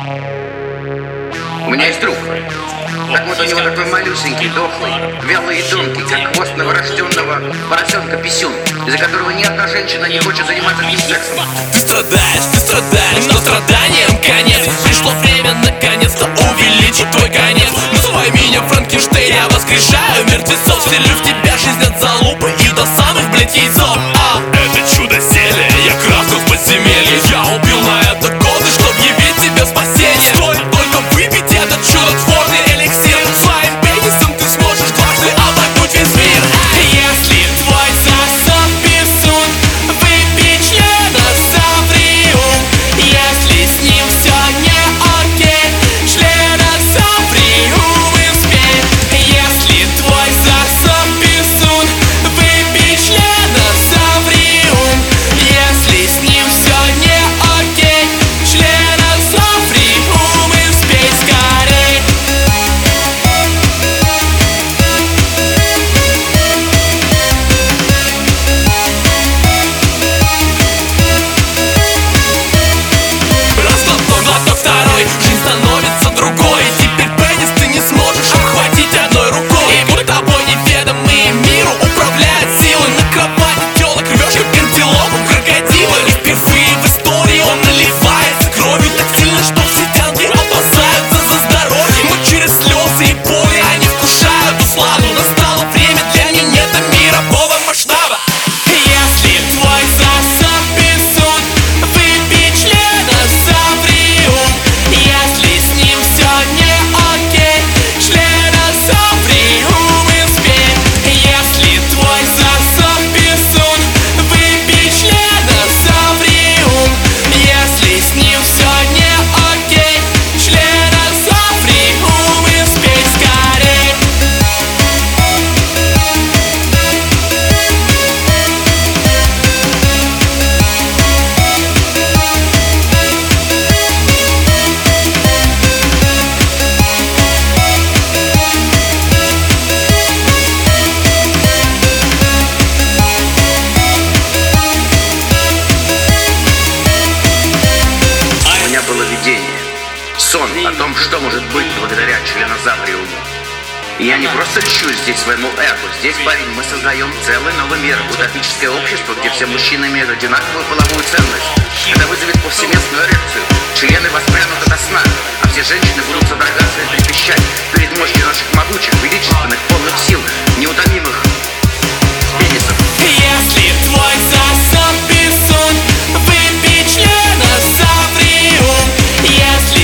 У меня есть друг. Так вот у него такой малюсенький, дохлый, вялый и тонкий, как хвост новорожденного поросенка писюн, из-за которого ни одна женщина не хочет заниматься с ним сексом. Ты страдаешь, но страданием конец. Пришло время наконец-то увеличить твой конец. Называй меня Франкенштейн, я воскрешаю мертвецов. Вселю в тебя жизнь от залупы и до самых, блядь, яйцов. Это чудо зелье, я крафту в подземелье. Я убил на это годы, чтоб явить тебе спасение. Стоит только выпить этот чудотворный эликсир. Своим пенисом ты сможешь дважды обогнуть весь мир. Если твой сосок писун, выпей членосавриум. Если с ним все не окей, членосавриум испей. Если твой сосок писун, выпей членосавриум. Если с ним все не окей, членосавриум испей скорей. Раз глоток второй, жизнь становится другой. Теперь пенис ты не сможешь обхватить одной рукой. И будь тобой неведомые миру управляют силы. На кровати телок рвешь, как антилопу крокодила. И впервые в истории он наливается кровью так сильно, что все тянки опасаются за здоровье. Но через слезы и боли они вкушают усладу. Настало время для минета мирового масштаба. Если твой сосок писун, выпей членосавриум. Если с ним все не окей, членосавриум испей. Если твой сосок писун, выпей членосавриум. Если с ним все не окей, членосавриум испей скорей. У меня было видение, сон о том, что может быть благодаря членозавриуму. И я не просто льщу здесь своему эго. Здесь, парень, мы создаем целый новый мир, утопическое общество, где все мужчины имеют одинаковую половую ценность. Это вызовет повсеместную эрекцию. Члены воспрянут ото сна, а все женщины будут содрогаться и трепещать перед мощью наших могучих, величественных, полных сил, неутомимых пенисов. Если твой сосок писун, выпей членосавриум. Если